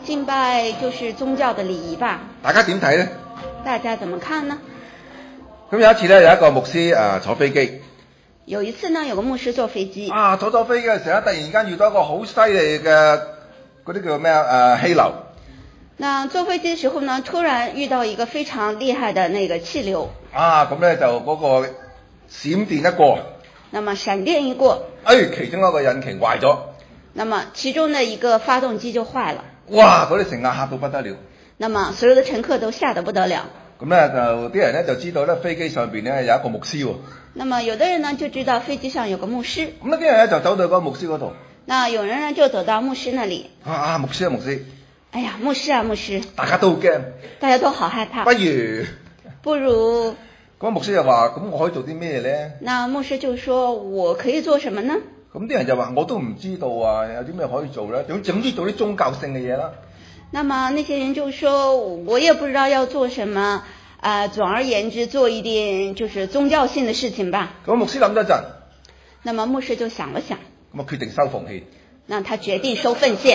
敬拜就是宗教的禮儀吧？ 大家點睇呢？ 大家怎麼看呢？ 咁有一次咧，有一個牧師坐飛機。 有一次呢，有個牧師坐飛機。 坐咗飛機嘅時候，突然間遇到一個好犀利嘅嗰啲叫咩氣流。 那坐飛機嘅時候呢，突然遇到一個非常厲害的那個氣流。 咁咧就嗰個閃電一過。 那麼閃電一過， 其中一個引擎壞咗。 那麼其中的一個發動機就壞了。 哇！嗰啲乘客嚇到不得了。 那麼所有的乘客都嚇得不得了。 咁咧就啲人咧就知道咧飛機上邊咧有一個牧師喎。 那麼有的人呢就知道飛機上有個牧師。 咁呢啲人咧就走到嗰個牧師嗰度。 那有人呢就走到牧師那裡。 牧師啊牧師。 哎呀，牧師啊牧師。 大家都好驚。 大家都好害怕。不如。 嗰個牧師就話：咁我可以做啲咩咧？ 那牧師就說：我可以做什麼呢？ 咁啲人就話：我都唔知道啊，有啲咩可以做咧？總之做啲宗教性嘅嘢啦。 那麼那些人就說：我也不知道要做什麼，總而言之做一點就是宗教性的事情吧。 咁牧師諗咗陣。 那麼牧師就想了想。 咁決定收奉獻。 那他決定收奉獻。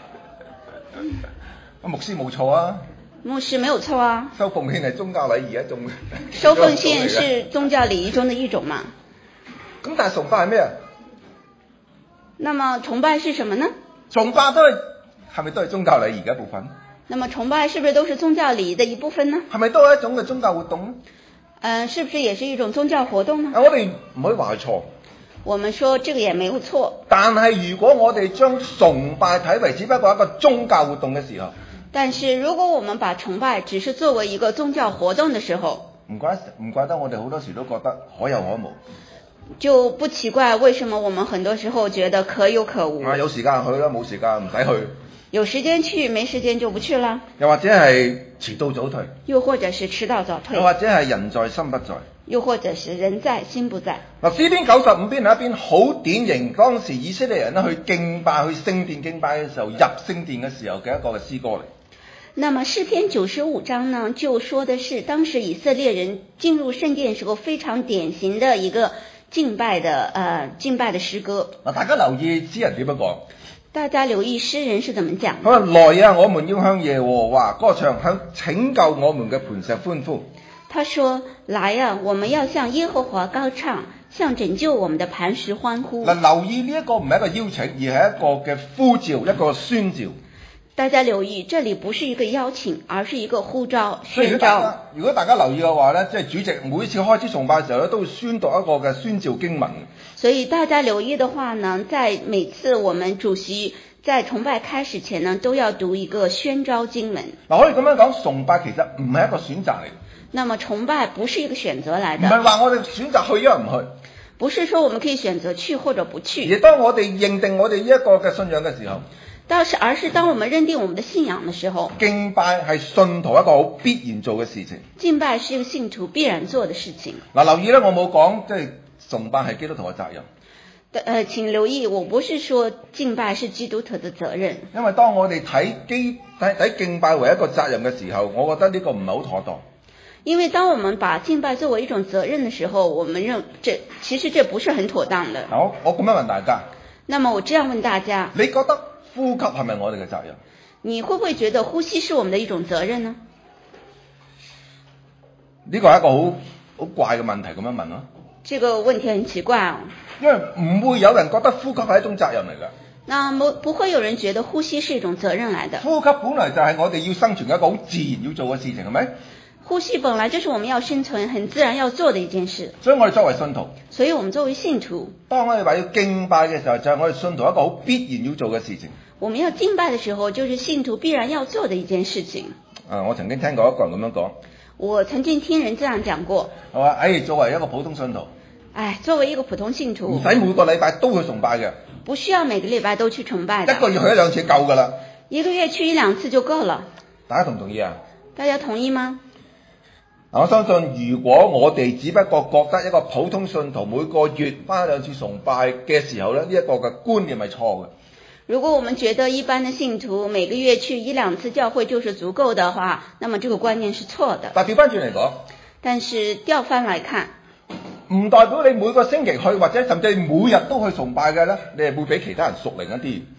牧師冇錯啊。 牧師沒有錯啊。 收奉獻係宗教禮儀一種。 收奉獻是宗教禮儀中的一種嘛。 咁但係崇拜係咩啊？ 那麼崇拜是什麼呢？ 崇拜係咪都係宗教禮儀嘅一部分？ 那麼崇拜是不是都是宗教禮儀的一部分呢？ 係咪都係一種嘅宗教活動呢？ 是不是也是一種宗教活動呢？ 我哋唔可以話係錯。 我們說這個也沒有錯。 但係如果我哋將崇拜睇為只不過一個宗教活動嘅時候， 但是如果我們把崇拜只是作為一個宗教活動的時候， 唔怪得我哋好多時都覺得可有可無。 就不奇怪為什麼我們很多時候覺得可有可無。 有時間去啦，冇時間唔使去。 有時間去，沒時間就不去了。 又或者係遲到早退。 又或者是遲到早退。 又或者係人在心不在。 又或者是人在心不在。 詩篇95篇係一篇好典型，當時以色列人去敬拜，去聖殿敬拜嘅時候，入聖殿嘅時候嘅一個嘅詩歌嚟。 那麼詩篇95章呢，就說的是當時以色列人進入聖殿時候非常典型的一個敬拜的詩歌。 大家留意詩人點樣講？ 大家留意詩人是怎麼講？ 佢話：來啊，我們要向耶和華歌唱，向拯救我們嘅磐石歡呼。 他說：來啊，我們要向耶和華高唱，向拯救我們的磐石歡呼。 留意呢一個唔係一個邀請，而係一個嘅呼召，一個宣召。 大家留意，這裡不是一個邀請，而是一個呼召、宣召。 如果大家留意嘅話呢，即係主席每次開始崇拜嘅時候咧，都會宣讀一個嘅宣召經文。 所以大家留意的話呢，在每次我們主席在崇拜開始前呢，都要讀一個宣召經文。 可以咁樣講，崇拜其實唔係一個選擇嚟。 那麼崇拜不是一個選擇來的。 唔係話我哋選擇去唔去。 不是說我們可以選擇去或者不去。 而當我哋認定我哋呢一個嘅信仰嘅時候， 而是當我們認定我們的信仰的時候， 敬拜係信徒一個好必然做嘅事情。 敬拜是一個信徒必然做的事情。 留意咧，我冇講即係崇拜係基督徒嘅責任。 請留意，我不是說敬拜是基督徒的責任。 因為當我哋睇敬拜為一個責任嘅時候，我覺得呢個唔係好妥當。 因為當我們把敬拜作為一種責任的時候，我們其實這不是很妥當的。 我咁樣問大家。 那麼我這樣問大家， 你覺得呼吸係咪我哋嘅責任？ 你會不會覺得呼吸是我們的一種責任呢？ 呢個係一個好怪嘅問題，咁樣問咯。 這個問題很奇怪哦。 因為唔會有人覺得呼吸係一種責任嚟㗎。 那不會有人覺得呼吸是一種責任來的。 呼吸本來就係我哋要生存一個好自然要做嘅事情，係咪？ 呼吸本來就是我們要生存很自然要做的一件事。 所以我哋作為信徒， 所以我們作為信徒， 當我哋話要敬拜嘅時候，就係我哋信徒一個好必然要做嘅事情。 我們要敬拜的時候，就是信徒必然要做的一件事情。 我曾經聽過一個人咁樣講。 我曾經聽人這樣講過。 係嘛？作為一個普通信徒。 作為一個普通信徒， 唔使每個禮拜都去崇拜嘅。 不需要每個禮拜都去崇拜的。 一個月去1-2次夠㗎啦。 一個月去1-2次就夠了。 大家同唔同意啊？ 大家同意嗎？ 我相信如果我哋只不過覺得一個普通信徒每個月返1-2次崇拜嘅時候咧，呢一個嘅觀念係錯嘅。 如果我們覺得一般的信徒每個月去1-2次教會就是足夠的話，那麼這個觀念是錯的。 但調翻轉嚟講， 但是調翻來看， 唔代表你每個星期去或者甚至每日都去崇拜嘅咧，你係會比其他人屬靈一啲。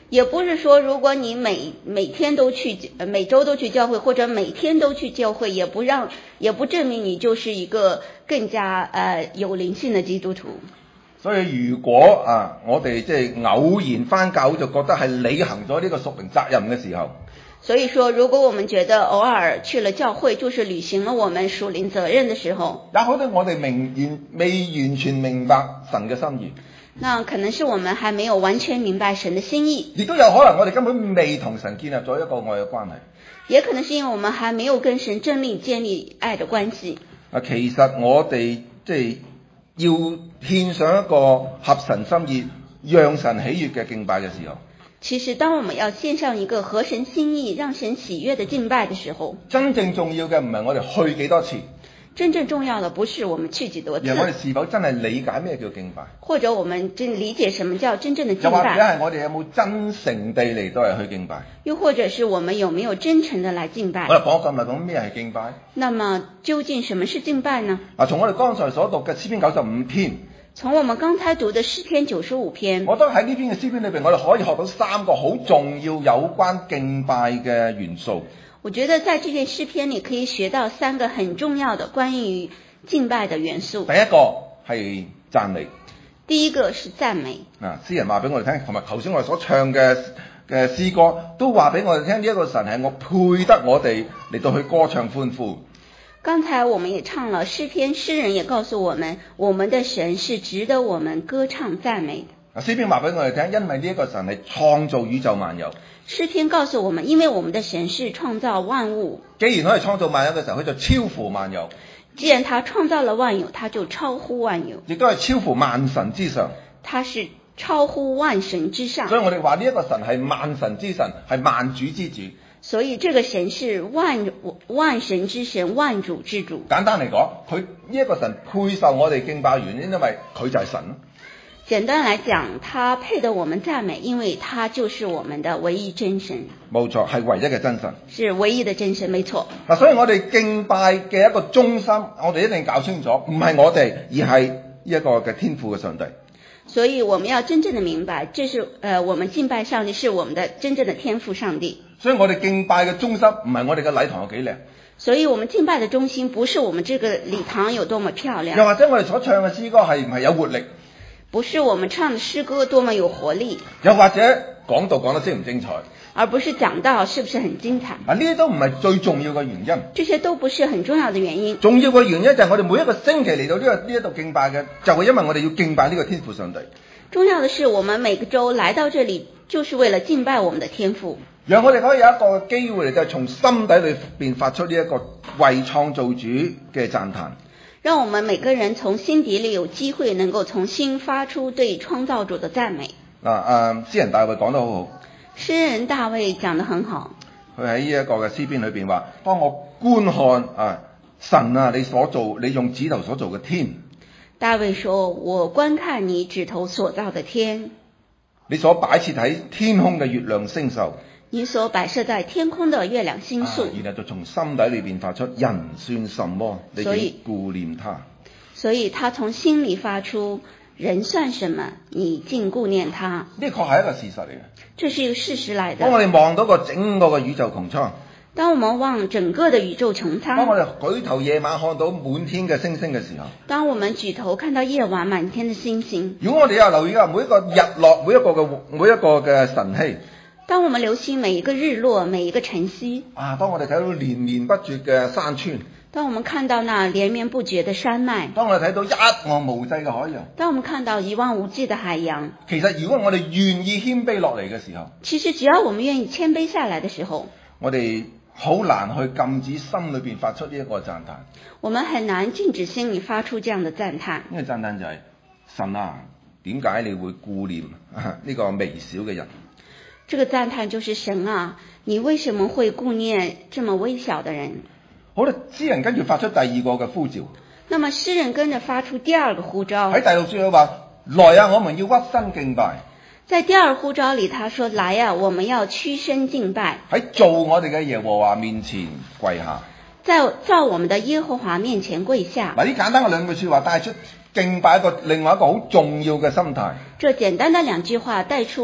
也不是说如果你每天都去，每周都去教會，或者每天都去教會，也不證明你就是一個更加有靈性的基督徒。 所以如果我哋即係偶然返教會就覺得係履行咗呢個屬靈責任嘅時候， 所以說如果我們覺得偶爾去了教會就是履行了我們屬靈責任的時候， 也可能我哋未完全明白神嘅心意。 那可能是我們還沒有完全明白神的心意， 亦都有可能我哋根本未同神建立咗一個愛嘅關係， 也可能是因為我們還沒有跟神建立愛的關係。 其實我哋即係要獻上一個合神心意、讓神喜悅嘅敬拜嘅時候， 其實當我們要獻上一個合神心意、讓神喜悅的敬拜的時候， 真正重要嘅唔係我哋去幾多次， 真正重要的不是我們去幾多次， 而我哋是否真係理解咩叫敬拜， 或者我們真理解什麼叫真正的敬又或者拜， 係我哋有冇真誠地嚟到嚟去敬拜， 又或者是我們有沒有真誠的來敬拜。 我哋講咁嚟講咩係敬拜？ 那麼究竟什麼是敬拜呢？ 從我哋剛才所讀嘅詩篇95篇， 從我們剛才讀的詩篇95篇， 我覺得喺呢篇嘅詩篇裏邊，我哋可以學到3個好重要有關敬拜嘅元素。 我覺得在這篇詩篇你可以學到3個很重要的關於敬拜的元素。 第一個係讚美。 第一個是讚美。 詩人話俾我哋聽，同埋頭先我哋所唱嘅詩歌都話俾我哋聽，呢一個神係我配得我哋嚟到去歌唱歡呼。 剛才我們也唱了詩篇，詩人也告訴我們，我們的神是值得我們歌唱讚美的。 詩篇話俾我哋聽，因為呢一個神係創造宇宙萬有。 詩篇告訴我們，因為我們的神是創造萬物。 既然可以創造萬有嘅時候，佢就超乎萬有。 既然他創造了萬有，他就超乎萬有。 亦都係超乎萬神之上。 他是超乎萬神之上。 所以我哋話呢一個神係萬神之神，係萬主之主。 所以這個神是萬神之神，萬主之主。 簡單嚟講，佢呢一個神配受我哋敬拜原因，因為佢就係神。 簡單來講，他配得我們讚美，因為他就是我們的唯一真神。 冇錯，係唯一嘅真神。 是唯一的真神，沒錯。 所以我哋敬拜嘅一個中心，我哋一定搞清楚，唔係我哋，而係呢一個嘅天父嘅上帝。 所以我們要真正的明白，這是我們敬拜上帝是我們的真正的天父上帝。 所以我哋敬拜嘅中心唔係我哋嘅禮堂有幾靚。 所以我們敬拜的中心不是我們這個禮堂有多麼漂亮。 又或者我哋所唱嘅詩歌係唔係有活力？ 不是我們唱的詩歌多麼有活力。 又或者講道講得精唔精彩？ 而不是講道是不是很精彩？ 呢啲都唔係最重要嘅原因。 這些都不是很重要的原因。 重要嘅原因就係我哋每一個星期嚟到呢一度敬拜嘅，就係因為我哋要敬拜呢個天父上帝。 重要的是我們每個週來到這裡，就是為了敬拜我們的天父。 讓我哋可以有一個機會嚟到從心底裏邊發出呢一個為創造主嘅讚嘆。 讓我們每個人從心底裡有機會能夠從心發出對創造主的讚美。 詩人大衛講得好好。 詩人大衛講得很好。 佢喺呢一個嘅詩篇裏邊話：當我觀看神你所做，你用指頭所做嘅天。 大衛說：我觀看你指頭所造的天。 你所擺設喺天空嘅月亮星宿。 你所擺設在天空的月亮星宿。 然後就從心底裏邊發出：人算什麼？你竟顧念他。所以他從心裡發出：人算什麼？你竟顧念他。 呢確係一個事實嚟嘅。 這是一個事實來的。 當我哋望到個整個嘅宇宙穹蒼。 當我們望整個的宇宙穹蒼。 當我哋舉頭夜晚看到滿天嘅星星嘅時候。 當我們舉頭看到夜晚滿天的星星。 如果我哋有留意啊，每一個日落，每一個嘅晨曦。當我們留心每一個日落，每一個晨曦。 當我哋睇到連綿不絕嘅山川。 當我們看到那連綿不絕的山脈。 當我哋睇到一望無際嘅海洋。 當我們看到一望無際的海洋。 其實如果我哋願意謙卑落嚟嘅時候。 其實只要我們願意謙卑下來的時候。 我哋好難去禁止心裏邊發出呢一個讚嘆。 我們很難禁止心裏發出這樣的讚嘆。 呢個讚嘆就係：神啊，點解你會顧念呢個微小嘅人？ 這個讚嘆就是：神啊，你為什麼會顧念這麼微小的人？ 好啦，詩人跟住發出第二個嘅呼召。 那麼詩人跟着發出第二個呼召。 喺第六節佢話：來啊，我們要屈身敬拜。 在第二呼召裡，他說：來啊，我們要屈身敬拜。 喺造我哋嘅耶和華面前跪下。 在造我們的耶和華面前跪下。 嗱，呢簡單嘅兩句說話帶出敬拜另外一個好重要嘅心態。 這簡單的兩句話帶出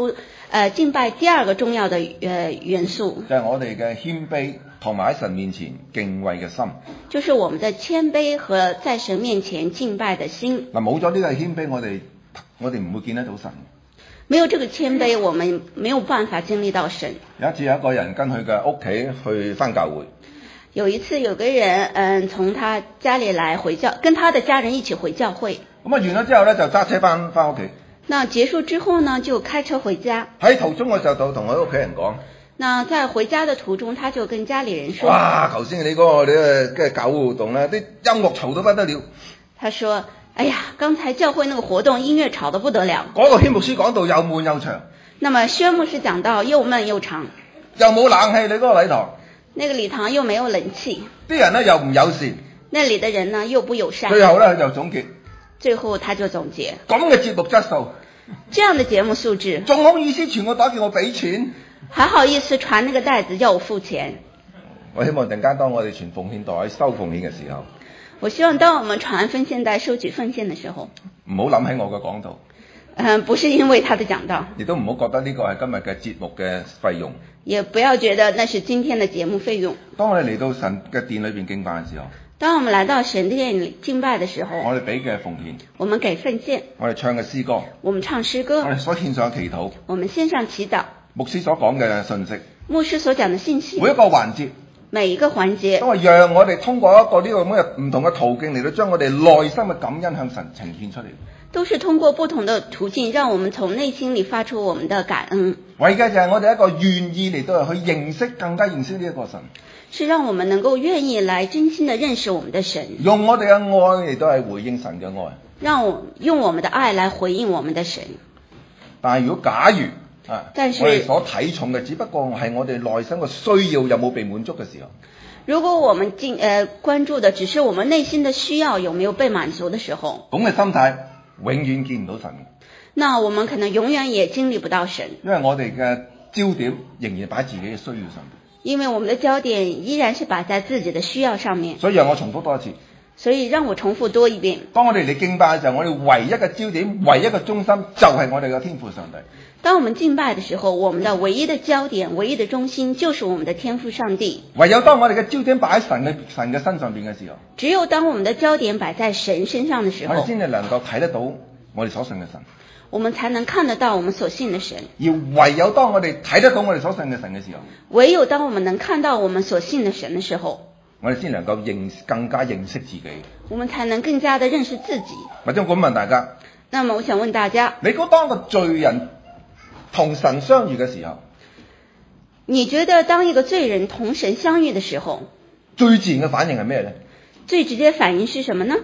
敬拜第二個重要的元素， 就係我哋嘅謙卑同埋喺神面前敬畏嘅心。 就是我們的謙卑和在神面前敬拜的心。 嗱，冇咗呢個謙卑，我哋唔會見得到神。 沒有這個謙卑，我們沒有辦法經歷到神。 有一次有一個人跟佢嘅屋企去返教會。 有一次有個人從他家裏來跟他的家人一起回教會。 咁啊完咗之後咧，就揸車返屋企。 那結束之後呢，就開車回家。 喺途中嘅時候就同佢屋企人講。 那在回家的途中，他就跟家裏人說： 哇！頭先你嗰個嘅教會活動咧，啲音樂嘈到不得了。他說：哎呀，剛才教會那個活動音樂吵得不得了。 嗰個宣牧師講道又悶又長。 那麼宣牧師講道又悶又長。 又冇冷氣，你嗰個禮堂。 那個禮堂又沒有冷氣。 啲人咧又唔友善。 那裡的人呢又不友善。 最後咧佢就總結。 最後他就總結。 咁嘅節目質素。 這樣的節目素質。 仲好意思傳個袋叫我俾錢。 還好意思傳那個袋子要我付錢。 我希望陣間當我哋傳奉獻袋收奉獻嘅時候， 我希望當我們傳奉獻袋收取奉獻的時候， 唔好諗起我嘅講道。 不是因為他的講道。 亦都唔好覺得呢個係今日嘅節目嘅費用。 也不要覺得那是今天的節目費用。 當我哋嚟到神嘅殿裏邊敬拜嘅時候， 當我們來到神殿裡敬拜的時候， 我哋俾嘅奉獻， 我們給奉獻， 我哋唱嘅詩歌， 我們唱詩歌， 我哋所獻上嘅祈禱， 我們獻上祈禱， 牧師所講嘅信息， 牧師所講的信息， 每一個環節， 每一個環節， 都係讓我哋通過一個呢個咁嘅唔同嘅途徑嚟到將我哋內心嘅感恩向神呈現出嚟。 都是通過不同的途徑，讓我們從內心裡發出我們的感恩。 為嘅就係我哋一個願意嚟到去認識更加認識呢一個神。 是讓我們能夠願意來真心的認識我們的神。 用我哋嘅愛嚟到係回應神嘅愛。 用我們的愛來回應我們的神。 但係如果假如但是我哋所睇重嘅只不過係我哋內心嘅需要有冇被滿足嘅時候， 如果我們關注的只是我們內心的需要有沒有被滿足的時候， 咁嘅心態永遠見唔到神。 那我們可能永遠也經歷不到神。 因為我哋嘅焦點仍然擺自己嘅需要上面。 因為我們的焦點依然是擺在自己的需要上面。 所以讓我重複多一次。 所以讓我重複多一遍。 當我哋嚟敬拜嘅時候，我哋唯一嘅焦點、唯一嘅中心就係我哋嘅天父上帝。 當我們敬拜的時候，我們的唯一的焦點、唯一的中心就是我們的天父上帝。 唯有當我哋嘅焦點擺喺神嘅身上邊嘅時候， 只有當我們的焦點擺在神身上的時候， 我哋先至能夠睇得到我哋所信嘅神。 我們才能看得到我們所信的神。 而唯有當我哋睇得到我哋所信嘅神嘅時候， 唯有當我們能看到我們所信的神的時候， 我哋先能夠更加認識自己。 我們才能更加的認識自己。 或者我問大家， 那麼我想問大家， 你覺得當個罪人同神相遇嘅時候， 你覺得當一個罪人同神相遇的時候， 最自然嘅反應係咩呢？ 最直接反應是什麼呢？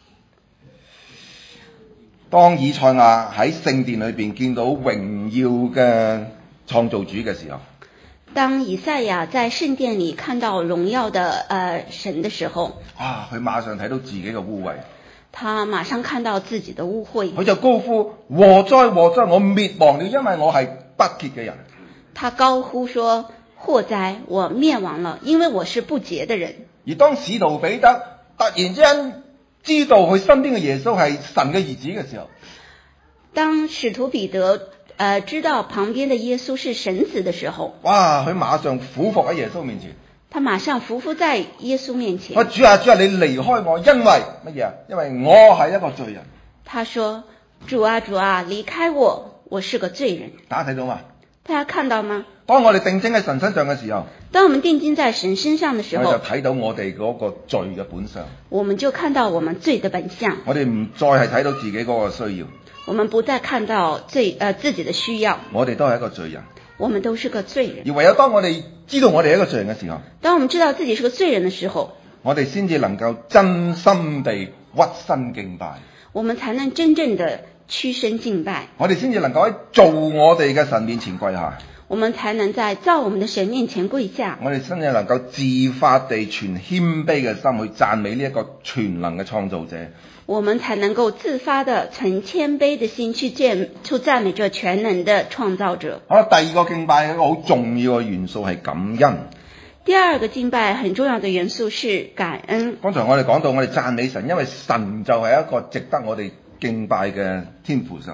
當以賽亞喺聖殿裏邊見到榮耀嘅創造主嘅時候， 當以賽亞在聖殿裡看到榮耀的神的時候， 佢馬上睇到自己嘅污穢， 他馬上看到自己的污穢， 佢就高呼：禍哉禍哉，我滅亡了，因為我係不潔嘅人。 他高呼說：禍哉，我滅亡了，因為我是不潔的人。 而當使徒彼得突然之間知道佢身邊嘅耶穌係神嘅兒子嘅時候，當使徒彼得知道旁邊的耶穌是神子的時候， 佢馬上俯伏喺耶穌面前。 他馬上俯伏在耶穌面前。 主啊，主啊，你離開我，因為乜嘢啊？因為我係一個罪人。 他說：主啊，主啊，離開我，我是個罪人。 大家睇到嗎？ 大家看到嗎？ 當我哋定睛喺神身上嘅時候， 當我們定睛在神身上的時候， 我就睇到我哋嗰個罪嘅本相。 我們就看到我們罪的本相。 我哋唔再係睇到自己嗰個需要。 我們不再看到自己的需要。我哋都係一個罪人。 我們都是個罪人。 而唯有當我哋知道我哋係一個罪人嘅時候， 當我們知道自己是個罪人的時候， 我哋先至能夠真心地屈身敬拜。 我們才能真正的屈身敬拜。 我哋先至能夠喺造我哋嘅神面前跪下。 我們才能在造我們的神面前跪下。 我哋先至能夠自發地存謙卑嘅心去讚美呢一個全能嘅創造者。 我們才能夠自發的存謙卑的心去讚美這全能的創造者。 好啦，第二個敬拜一個好重要嘅元素係感恩。 第二個敬拜很重要的元素是感恩。 剛才我哋講到我哋讚美神，因為神就係一個值得我哋敬拜嘅天父上帝。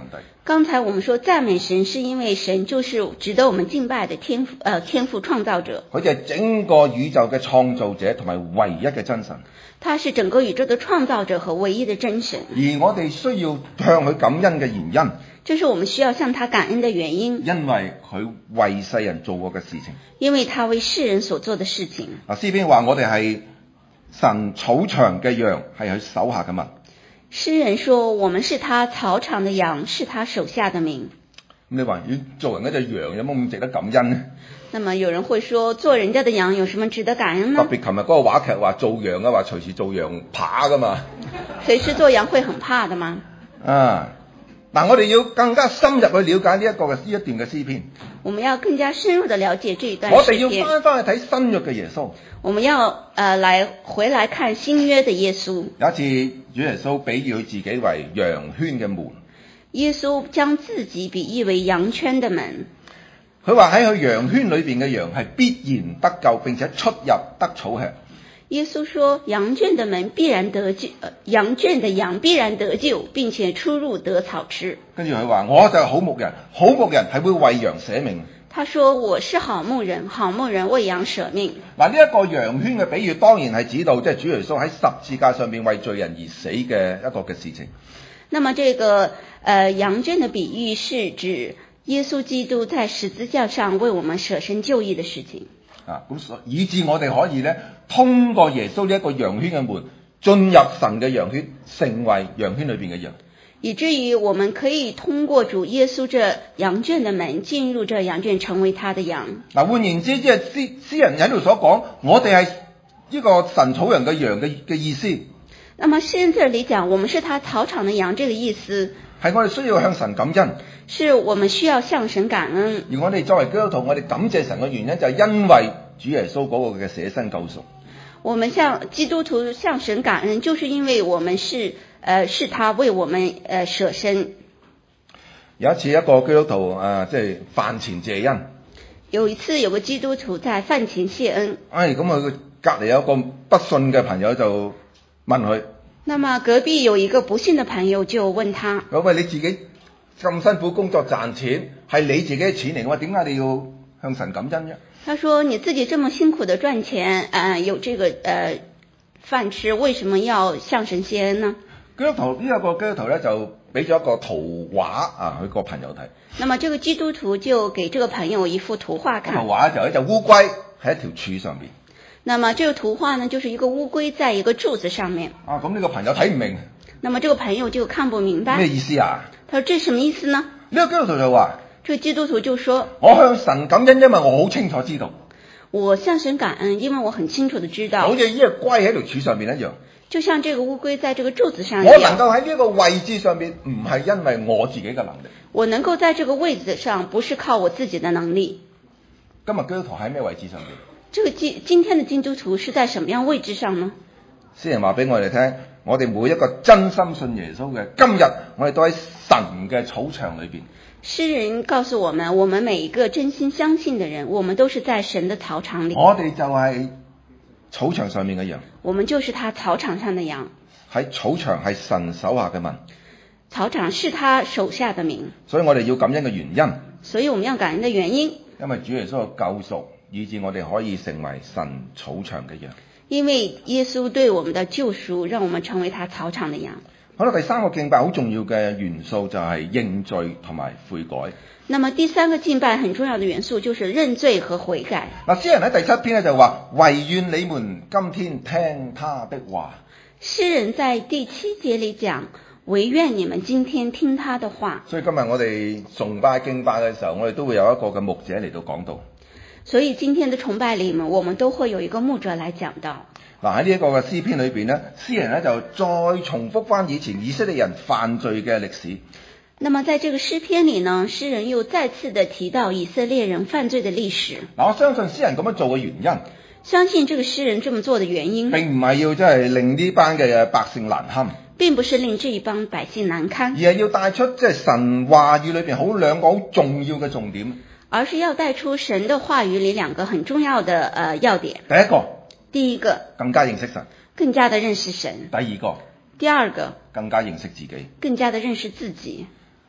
剛才我們說讚美神是因為神就是值得我們敬拜的天父創造者， 佢就係整個宇宙嘅創造者同埋唯一嘅真神。 他是整個宇宙的創造者和唯一的真神。 而我哋需要向佢感恩嘅原因， 這是我們需要向他感恩的原因， 因為佢為世人做過嘅事情。 因為他為世人所做的事情。 詩篇話我哋係神草場嘅羊，係佢手下嘅民。 詩人說我們是他草場的羊，是他手下的民。 咁你話做人嗰隻羊有冇咁值得感恩呢？ 那麼有人會說做人家的羊有什麼值得感恩呢？ 特別琴日嗰個話劇話做羊嘅話隨時做羊扒噶嘛。 隨時做羊會很怕的嗎？ 嗱，我哋要更加深入去了解呢一段嘅詩篇。 我們要更加深入的了解這一段詩篇。 我哋要翻去睇新約嘅耶穌。 我們要回來看新約的耶穌。 有一次主耶穌比喻佢自己為羊圈嘅門。 耶穌將自己比喻為羊圈的門。 佢話喺佢羊圈裏邊嘅羊係必然得救，並且出入得草吃。 耶穌說羊圈的門必然得救，羊圈的羊必然得救，並且出入得草吃。 跟住佢話我就係好牧人，好牧人係會為羊捨命。 他說我是好牧人，好牧人為羊捨命。 嗱，呢一個羊圈嘅比喻當然係指到即係主耶穌喺十字架上面為罪人而死嘅一個嘅事情。 那麼這個羊圈的比喻是指耶穌基督在十字架上為我們捨身救義的事情。 咁以致我哋可以咧通過耶穌呢一個羊圈嘅門進入神嘅羊圈，成為羊圈裏邊嘅羊。 以至於我們可以通過主耶穌這羊圈的門進入這羊圈，成為他的羊。 嗱，換言之，即係詩人喺度所講，我哋係呢個神草人嘅羊嘅意思。 那麼詩人這裏講，我們是他草場的羊，這個意思係我哋需要向神感恩， 是我們需要向神感恩。 而我哋作為基督徒，我哋感謝神嘅原因就係因為主耶穌嗰個嘅捨身救贖。 我們向基督徒向神感恩，就是因為我們是他為我們捨身。 有一次一個基督徒即係飯前謝恩。 有一次有個基督徒在飯前謝恩。 咁佢隔離有一個不信嘅朋友就問佢。 那麼隔壁有一個不信的朋友就問他：喂， 你自己咁辛苦工作賺錢，係你自己嘅錢嚟，我點解你要向神感恩啫？ 他說：你自己這麼辛苦的賺錢，有這個飯吃，為什麼要向神謝恩呢？ 基督徒呢個基督徒咧就俾咗一個圖畫佢個朋友睇。 那麼這個基督徒就給這個朋友一幅圖畫看。 圖畫就係一隻烏龜喺一條柱上邊。 那麼這個圖畫呢，就是一個烏龜在一個柱子上面。 咁呢個朋友睇唔明。 那麼這個朋友就看不明白。 咩意思啊？ 他說：這什麼意思呢？ 呢個基督徒就話： 這個基督徒就說： 我向神感恩，因為我好清楚知道。 我向神感恩，因為我很清楚的知道。 好似呢隻龜喺條柱上面一樣。 就像這個烏龜在這個柱子上一樣。 我能夠喺呢個位置上面，唔係因為我自己嘅能力。 我能夠在這個位置上，不是靠我自己的能力。 今日基督徒喺咩位置上面？ 這個今天的基督徒是在什麼樣位置上呢？ 詩人話俾我哋聽，我哋每一個真心信耶穌嘅，今日我哋都喺神嘅草場裏邊。 詩人告訴我們，我們每一個真心相信的人，我們都是在神的草場裏。 我哋就係草場上面嘅羊。 我們就是他草場上的羊。 喺草場係神手下嘅民。 草場是他手下的民。 所以我哋要感恩嘅原因。 所以我們要感恩的原因。 因為主耶穌嘅救贖，以致我哋可以成為神草場嘅羊。 因為耶穌對我們的救贖，讓我們成為他草場的羊。 好啦，第三個敬拜好重要嘅元素就係認罪同埋悔改。 那麼第三個敬拜很重要的元素就是認罪和悔改。 詩人喺第7篇咧就話：惟願你們今天聽他的話。 詩人在第7節裏講：惟願你們今天聽他的話。 所以今日我哋崇拜敬拜嘅時候，我哋都會有一個嘅牧者嚟到講道。 所以今天的崇拜裏面，我們都會有一個牧者來講道。 喺呢一個嘅詩篇裏邊呢，詩人呢就再重複翻以前以色列人犯罪嘅歷史。 那麼在這個詩篇裏呢，詩人又再次的提到以色列人犯罪的歷史。 我相信詩人咁樣做嘅原因， 相信這個詩人這麼做的原因， 並唔係要真係令呢班嘅百姓難堪， 並不是令這一幫百姓難堪， 而係要帶出即係神話語裏邊好兩個好重要嘅重點。 而是要帶出神的話語裏兩個很重要的要點。第一個更加認識神， 更加的認識神。 第二個更加認識自己。 更加認識自己。 更加的認識自己。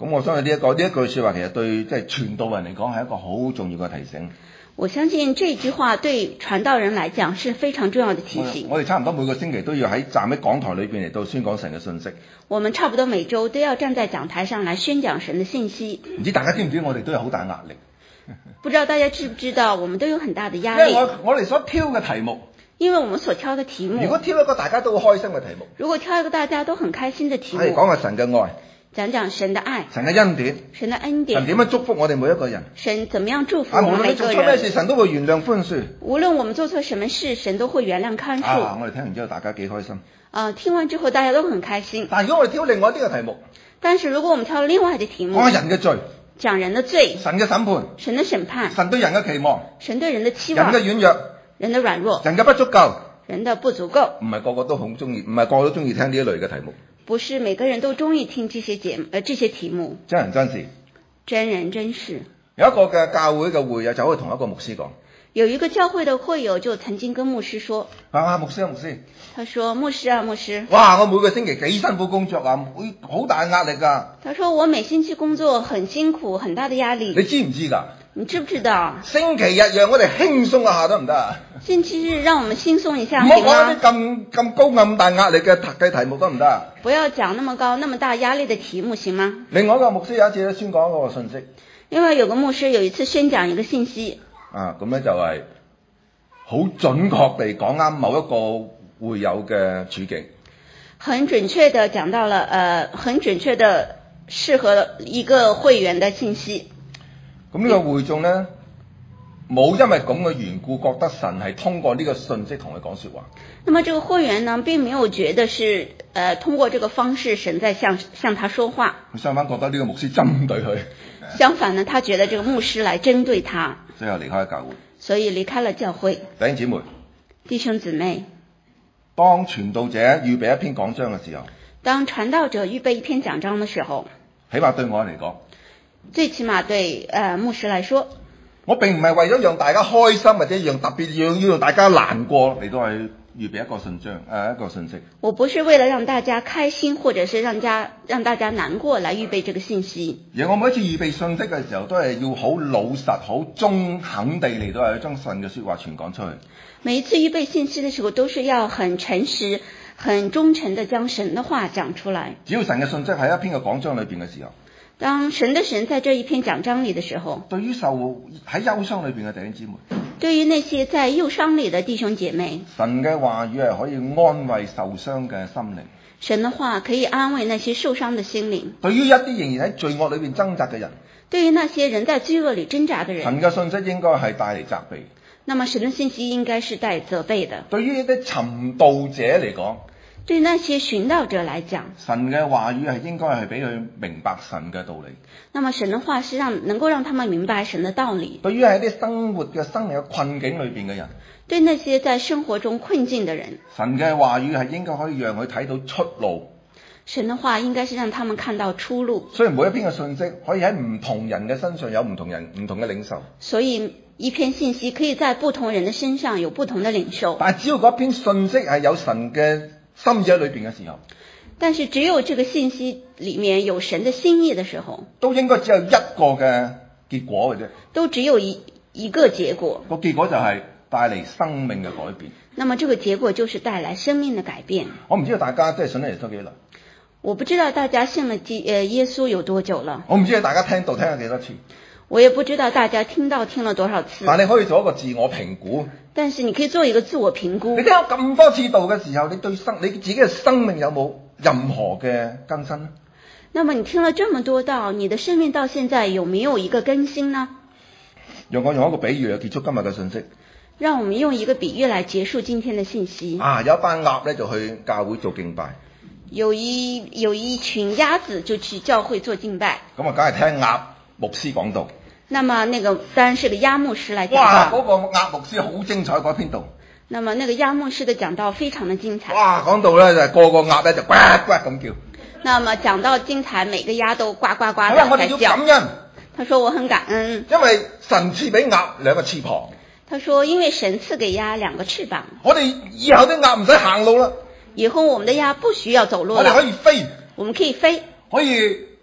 咁我相信呢一句說話其實對即係傳道人嚟講係一個好重要嘅提醒。 我相信這句話對傳道人來講是非常重要的提醒。 我哋差唔多每個星期都要站喺講台裏邊嚟到宣講神嘅信息。 我們差不多每周都要站在講台上來宣講神的信息。 唔知大家知唔知我哋都有好大壓力？ 不知道大家知不知道我們都有很大的壓力。 因為我哋所挑嘅題目， 因為我們所挑的題目， 如果挑一個大家都會開心嘅題目， 如果挑一個大家都很開心的題目， 係講下神嘅愛， 講講神的愛， 神嘅恩典， 神的恩典， 神點樣祝福我哋每一個人， 神怎麼樣祝福我們無論你每個人， 做錯咩事，神都會原諒寬恕。 無論我們做錯什麼事，神都會原諒寬恕。 我哋聽完之後大家幾開心。 聽完之後大家都很開心。 但如果我哋挑另外一啲嘅題目， 但是如果我們挑另外的題目， 講人嘅罪， 講人的罪， 神嘅審判， 神的審判， 神對人嘅期望， 神對人的期望， 人嘅軟弱， 人的軟弱， 人嘅不足夠， 人的不足夠， 唔係個個都好中意，唔係個個都中意聽呢一類嘅題目。 不是每個人都中意聽這些題目。 真人真事， 真人真事。 有一個嘅教會嘅會友就可以同一個牧師講， 有一個教會的會友就曾經跟牧師說， 牧師， 他說牧師， 哇，我每個星期幾辛苦工作啊，會好大壓力㗎。 他說我每星期工作很辛苦，很大的壓力。 你知唔知㗎？ 你知不知道？ 星期日讓我哋輕鬆一下得唔得啊？ 星期日讓我們輕鬆一下， 唔好講啲咁高咁大壓力嘅題目得唔得啊？ 不要講那麼高那麼大壓力的題目，行嗎？ 另外一個牧師有一次咧宣講嗰個信息。 另外有個牧師有一次宣講一個信息。 咁咧就係好準確地講啱某一個會友嘅處境。 很準確地講到了，很準確地適合一個會員的信息。 咁呢個會眾咧，冇因為咁嘅緣故，覺得神係通過呢個信息同佢講說話。 那麼這個會員呢，並沒有覺得是通過這個方式神在向他說話。 佢相反覺得呢個牧師針對佢。 相反呢，他覺得這個牧師來針對他， 最後離開教會。 所以離開了教會。 弟兄姊妹， 弟兄姊妹， 當傳道者預備一篇講章嘅時候， 當傳道者預備一篇講章的時候， 起碼對我嚟講， 最起碼對牧師來說， 我並唔係為咗讓大家開心或者讓特別要讓大家難過嚟到去預備一個信章一個信息。我不是為了讓大家開心或者是讓大家難過來預備這個信息。而我每一次預備信息嘅時候，都係要好老實、好中肯地嚟到係將神嘅說話傳講出去。每一次預備信息的時候，都是要很誠實、很忠誠地將神的話講出來。只要神嘅信息喺一篇嘅講章裏邊嘅時候，當神在這一篇講章裏的時候，對於喺憂傷裏邊嘅弟兄姊妹，對於那些在憂傷裏的弟兄姐妹，神嘅話語係可以安慰受傷嘅心靈。神的話可以安慰那些受傷的心靈。對於一啲仍然喺罪惡裏邊掙扎嘅人，對於那些人在罪惡裏掙扎的人，神嘅信息應該係帶嚟責備。那麼神的信息應該是帶責備的。對於一啲尋道者嚟講，對那些尋道者來講，神嘅話語係應該係俾佢明白神嘅道理。那麼神的話是能夠讓他們明白神的道理。對於喺啲生命嘅困境裏邊嘅人，對那些在生活中困境的人，神嘅話語係應該可以讓佢睇到出路。神的話應該是讓他們看到出路。所以每一篇嘅信息可以喺唔同人嘅身上有唔同嘅領受。所以一篇信息可以在不同人的身上有不同的領受。但係只要嗰篇信息係有神嘅心意喺裏邊嘅時候，但是只有這個信息裏面有神的心意的時候，都應該只有一個嘅結果嘅啫。都只有一個結果。個結果就係帶嚟生命嘅改變。那麼這個結果就是帶來生命的改變。我唔知道大家即係信咗耶穌幾耐。我不知道大家信了耶穌有多久了。我唔知道大家聽到聽咗幾多次。我也不知道大家聽了多少次。但你可以做一個自我評估。但是你可以做一個自我評估。你聽咗咁多次道嘅時候，你對你自己嘅生命有冇任何嘅更新呢？那麼你聽了這麼多道，你的生命到現在有沒有一個更新呢？讓我用一個比喻嚟結束今日嘅信息。讓我們用一個比喻來結束今天的信息。有一班鴨咧就去教會做敬拜。有一群鴨子就去教會做敬拜。咁啊，梗係聽鴨牧師講道。那麼那個當然是個鴨牧師來講。哇，嗰個鴨牧師好精彩嗰篇道。那麼那個鴨牧師的講道非常的精彩。哇，講到咧就係個鴨咧就呱呱咁叫。那麼講到精彩，每個鴨都呱呱呱地在叫。我哋要感恩。他說我很感恩。因為神賜俾鴨兩個翅膀。他說因為神賜給鴨兩個翅膀。我哋以後啲鴨唔使行路啦。以後我們的鴨不需要走路了。我哋可以飛。我們可以飛。可以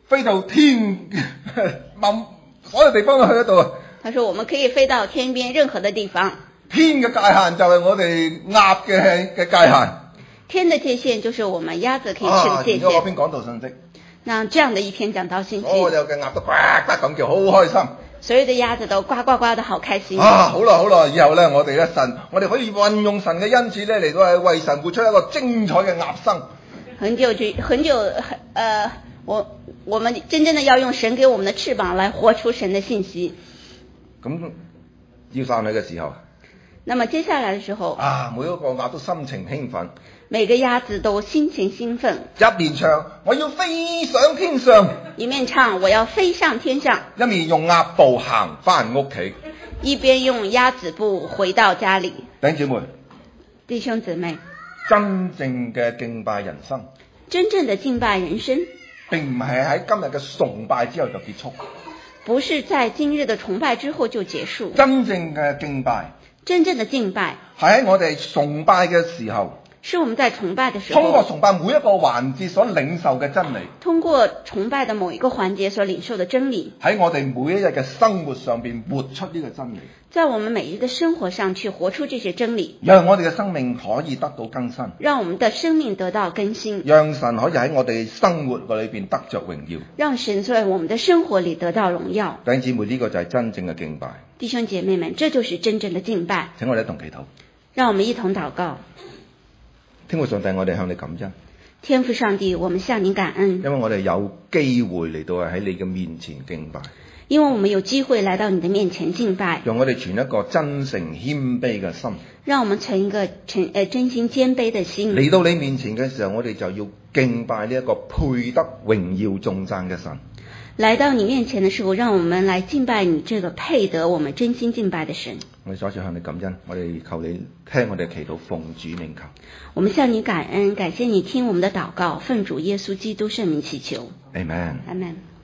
飛到天所有地方都去得到。 他說我們可以飛到天邊任何的地方。 天嘅界限就係我哋鴨嘅界限。 天的界限就是我們鴨子可以吃的界限。 而家嗰篇講道信息。 那這樣的一篇講道信息。 所有嘅鴨都呱呱咁叫，好開心。 所有的鴨子都呱呱呱的好開心。 好啦，以後咧我哋可以運用神嘅恩賜咧嚟到係為神活出一個精彩嘅鴨生。我們真正的要用神給我們的翅膀來活出神的信息。咁要散去嘅時候。 那麼接下來的時候。 每一個鴨都心情興奮。 每個鴨子都心情興奮。 一面唱我要飛上天上。 一面唱我要飛上天上。 一面用鴨步行返屋企。 一邊用鴨子步回到家裏。 弟兄姊妹。 真正嘅敬拜人生。 真正的敬拜人生。 並唔係喺今日嘅崇拜之後就結束。 不是在今日的崇拜之後就結束。 真正嘅敬拜。 真正的敬拜。 係喺我哋崇拜嘅時候。 是我們在崇拜的時候。 通過崇拜每一個環節所領受嘅真理。 通過崇拜的某一個環節所領受的真理。 喺我哋每一日嘅生活上邊活出呢個真理。 在我們每日的生活上去活出這些真理。 讓我哋嘅生命可以得到更新。 讓我們的生命得到更新。 讓神可以喺我哋生活裏邊得着榮耀。 讓神在我們的生活裏得到榮耀。 弟兄姊妹，呢個就係真正嘅敬拜。 弟兄姐妹們，這就是真正的敬拜。 請我哋一同祈禱。 讓我們一同禱告。 天父上帝，我哋向你感恩。 天父上帝，我們向你感恩。 因為我哋有機會嚟到喺你嘅面前敬拜。 因為我們有機會來到你的面前敬拜。 讓我哋存一個真誠謙卑嘅心。 讓我們存一個真心謙卑的心。 嚟到你面前嘅時候，我哋就要敬拜呢一個配得榮耀頌讚嘅神。 來到你面前的時候，讓我們來敬拜你這個配得我們真心敬拜的神。 我哋再次向你感恩，我哋求你聽我哋祈禱，奉主名求。 我們向你感恩，感謝你聽我們的禱告，奉主耶穌基督聖名祈求。 Amen。 Amen。